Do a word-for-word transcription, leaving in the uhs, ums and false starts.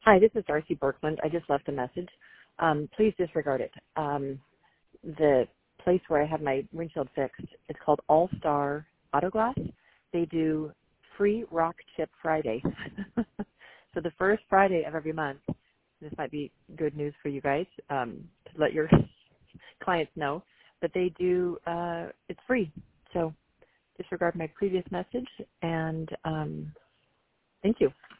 Hi, this is Darcy Berkland. I just left a message. Um, please disregard it. Um, the place where I have my windshield fixed, it's called All Star Auto Glass. They do free Rock Chip Friday. So the first Friday of every month, this might be good news for you guys um, to let your clients know, but they do, uh, it's free. So disregard my previous message, and um, thank you.